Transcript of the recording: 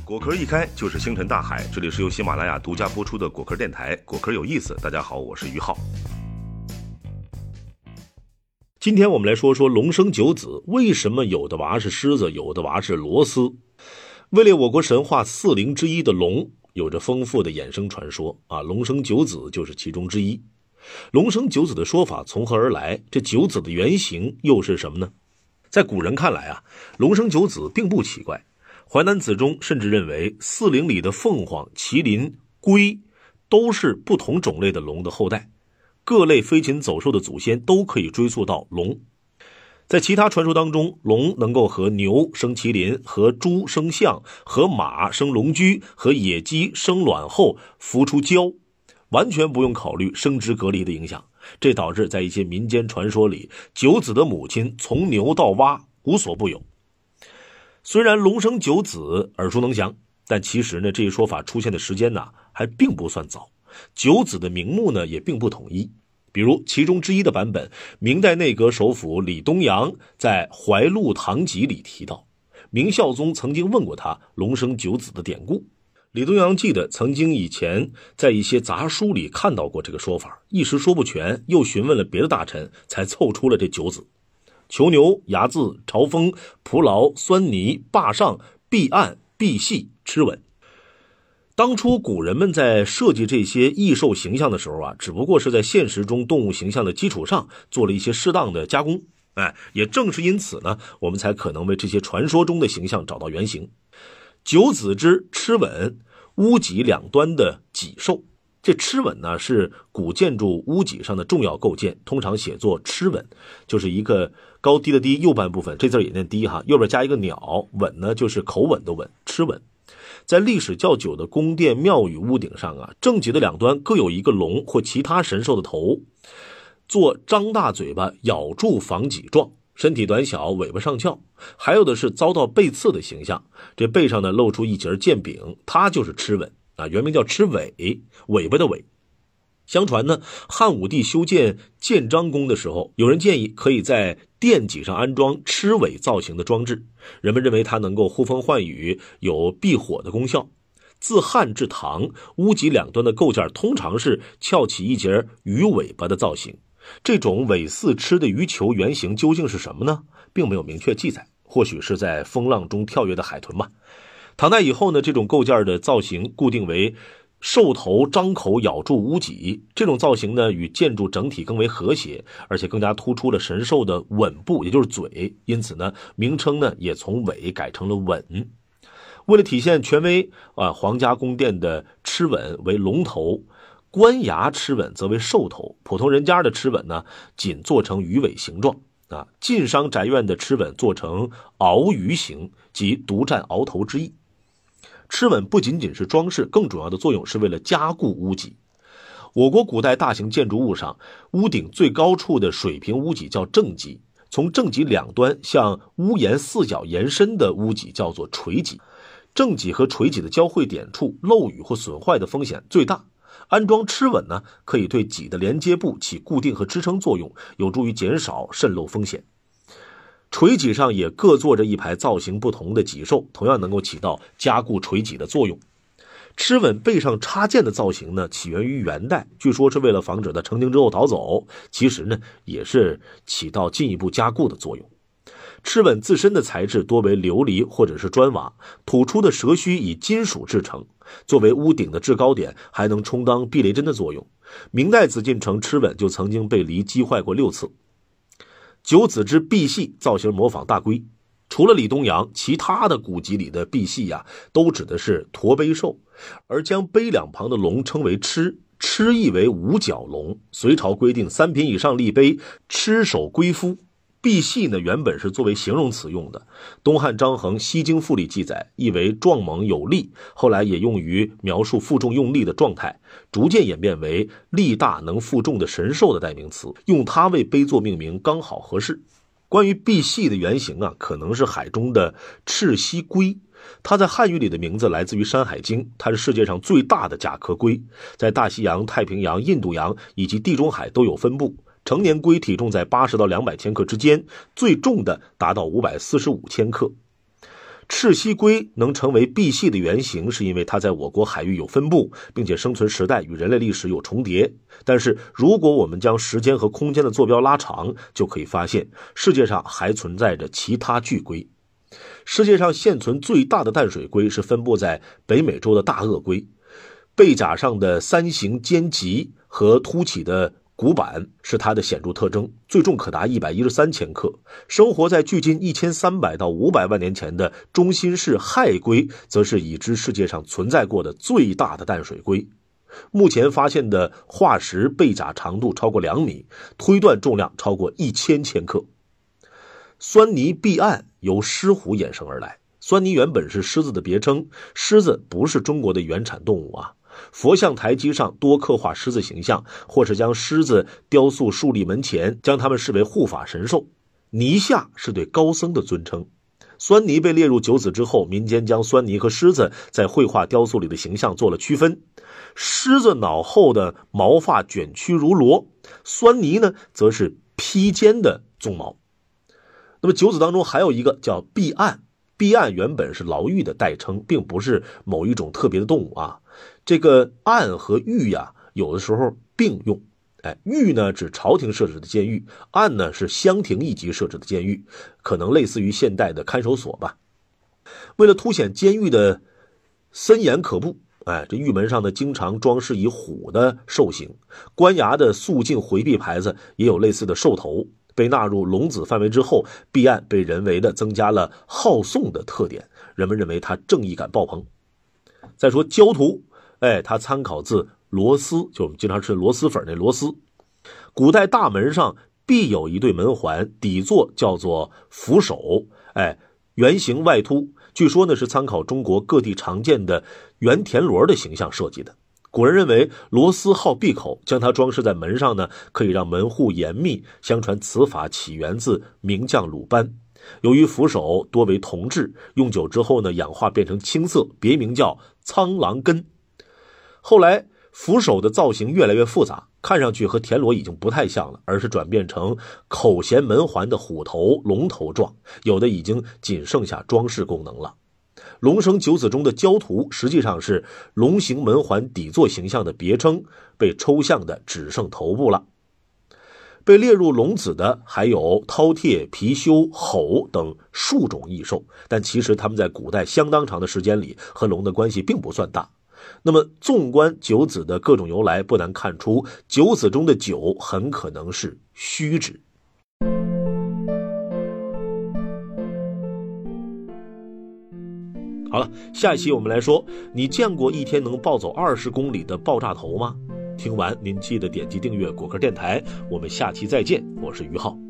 果壳一开就是星辰大海，这里是由喜马拉雅独家播出的果壳电台，果壳有意思。大家好，我是于浩。今天我们来说说龙生九子，为什么有的娃是狮子，有的娃是螺丝？位列我国神话4灵之一的龙，有着丰富的衍生传说啊，龙生九子就是其中之一。龙生九子的说法从何而来？这九子的原型又是什么呢？在古人看来啊，龙生九子并不奇怪。淮南子中甚至认为4灵里的凤凰、麒麟、龟都是不同种类的龙的后代，各类飞禽走兽的祖先都可以追溯到龙。在其他传说当中，龙能够和牛生麒麟，和猪生象，和马生龙驹，和野鸡生卵后孵出蛟，完全不用考虑生殖隔离的影响。这导致在一些民间传说里，九子的母亲从牛到蛙无所不有。虽然龙生九子耳熟能详，但其实呢，这一说法出现的时间呢还并不算早，九子的名目呢也并不统一。比如其中之一的版本，明代内阁首辅李东阳在《怀录堂集》里提到，明孝宗曾经问过他龙生九子的典故。李东阳记得曾经以前在一些杂书里看到过这个说法，一时说不全，又询问了别的大臣，才凑出了这九子：囚牛、睚眦、朝风、蒲牢、酸泥、霸上、避暗、避细、螭吻。当初古人们在设计这些异兽形象的时候啊，只不过是在现实中动物形象的基础上做了一些适当的加工。也正是因此呢，我们才可能为这些传说中的形象找到原型。九子之螭吻，屋脊两端的脊兽。这螭吻呢，是古建筑屋脊上的重要构件，通常写作螭吻，就是一个高低的低，右半部分这字也念低哈，右边加一个鸟，吻呢就是口吻的吻，螭吻。在历史较久的宫殿庙宇屋顶上啊，正脊的两端各有一个龙或其他神兽的头，做张大嘴巴咬住房脊状，身体短小，尾巴上翘。还有的是遭到背刺的形象，这背上呢露出一截剑柄，它就是螭吻啊，原名叫螭尾，尾巴的尾。相传呢，汉武帝修建建章宫的时候，有人建议可以在殿脊上安装螭尾造型的装置，人们认为它能够呼风唤雨，有避火的功效。自汉至唐，屋脊两端的构件通常是翘起一截鱼尾巴的造型。这种尾似螭的鱼球原型究竟是什么呢？并没有明确记载，或许是在风浪中跳跃的海豚吧。唐代以后呢，这种构件的造型固定为兽头张口咬住屋脊，这种造型呢与建筑整体更为和谐，而且更加突出了神兽的吻部，也就是嘴，因此呢名称呢也从尾改成了吻。为了体现权威皇家宫殿的螭吻为龙头，官衙螭吻则为兽头，普通人家的螭吻呢仅做成鱼尾形状晋商宅院的螭吻做成鳌鱼形，即独占鳌头之意。螭吻不仅仅是装饰，更主要的作用是为了加固屋脊。我国古代大型建筑物上，屋顶最高处的水平屋脊叫正脊，从正脊两端向屋檐四角延伸的屋脊叫做垂脊。正脊和垂脊的交汇点处，漏雨或损坏的风险最大。安装螭吻呢，可以对脊的连接部起固定和支撑作用，有助于减少渗漏风险。垂脊上也各坐着一排造型不同的脊兽，同样能够起到加固垂脊的作用。螭吻背上插剑的造型呢，起源于元代，据说是为了防止它成精之后逃走，其实呢也是起到进一步加固的作用。螭吻自身的材质多为琉璃或者是砖瓦，突出的蛇须以金属制成，作为屋顶的制高点，还能充当避雷针的作用。明代紫禁城螭吻就曾经被狸击坏过6次。九子之赑屃造型模仿大龟，除了李东阳，其他的古籍里的赑屃都指的是驼背兽，而将背两旁的龙称为螭，螭意为五角龙。隋朝规定3品以上立碑，螭首龟夫。赑屃呢，原本是作为形容词用的，东汉张衡《西京赋》里记载，意为壮猛有力，后来也用于描述负重用力的状态，逐渐演变为力大能负重的神兽的代名词，用它为碑座命名刚好合适。关于赑屃的原型可能是海中的赤蜥龟，它在汉语里的名字来自于《山海经》，它是世界上最大的甲壳龟，在大西洋、太平洋、印度洋以及地中海都有分布。成年龟体重在80到200千克之间，最重的达到545千克。 赤蜥龟能成为赑屃的原型，是因为它在我国海域有分布，并且生存时代与人类历史有重叠。但是如果我们将时间和空间的坐标拉长，就可以发现世界上还存在着其他巨龟。世界上现存最大的淡水龟是分布在北美洲的大鳄龟，背甲上的三形尖棘和凸起的骨板是它的显著特征，最重可达113千克。生活在距今1300到500万年前的中新世亥龟，则是已知世界上存在过的最大的淡水龟。目前发现的化石背甲长度超过2米，推断重量超过1000千克。酸泥壁岸由狮虎衍生而来，酸泥原本是狮子的别称，狮子不是中国的原产动物啊。佛像台基上多刻画狮子形象，或是将狮子雕塑树立门前，将它们视为护法神兽。泥下是对高僧的尊称。酸泥被列入九子之后，民间将酸泥和狮子在绘画雕塑里的形象做了区分。狮子脑后的毛发卷曲如螺，酸泥呢则是披肩的鬃毛。那么九子当中还有一个叫壁岸，壁岸原本是牢狱的代称，并不是某一种特别的动物啊。这个岸和狱呀，有的时候并用。狱呢指朝廷设置的监狱，岸呢是乡廷一级设置的监狱，可能类似于现代的看守所吧。为了凸显监狱的森严可怖，这狱门上呢经常装饰以虎的兽形，官衙的肃静回避牌子也有类似的兽头。被纳入龙子范围之后，壁岸被人为的增加了好讼的特点，人们认为它正义感爆棚。再说焦土，它参考自螺丝，就我们经常吃螺蛳粉那螺丝。古代大门上必有一对门环，底座叫做扶手，圆形外凸，据说呢是参考中国各地常见的圆田螺的形象设计的。古人认为螺丝好闭口，将它装饰在门上呢，可以让门户严密。相传此法起源自名将鲁班。由于扶手多为铜制，用久之后呢，氧化变成青色，别名叫苍狼根。后来扶手的造型越来越复杂，看上去和田螺已经不太像了，而是转变成口衔门环的虎头、龙头状，有的已经仅剩下装饰功能了。龙生九子中的焦图实际上是龙形门环底座形象的别称，被抽象的只剩头部了。被列入龙子的还有饕餮、貔貅、吼等数种异兽，但其实它们在古代相当长的时间里和龙的关系并不算大。那么纵观九子的各种由来，不难看出九子中的九很可能是虚指。好了，下一期我们来说，你见过一天能暴走20公里的爆炸头吗？听完您记得点击订阅果壳电台，我们下期再见，我是于浩。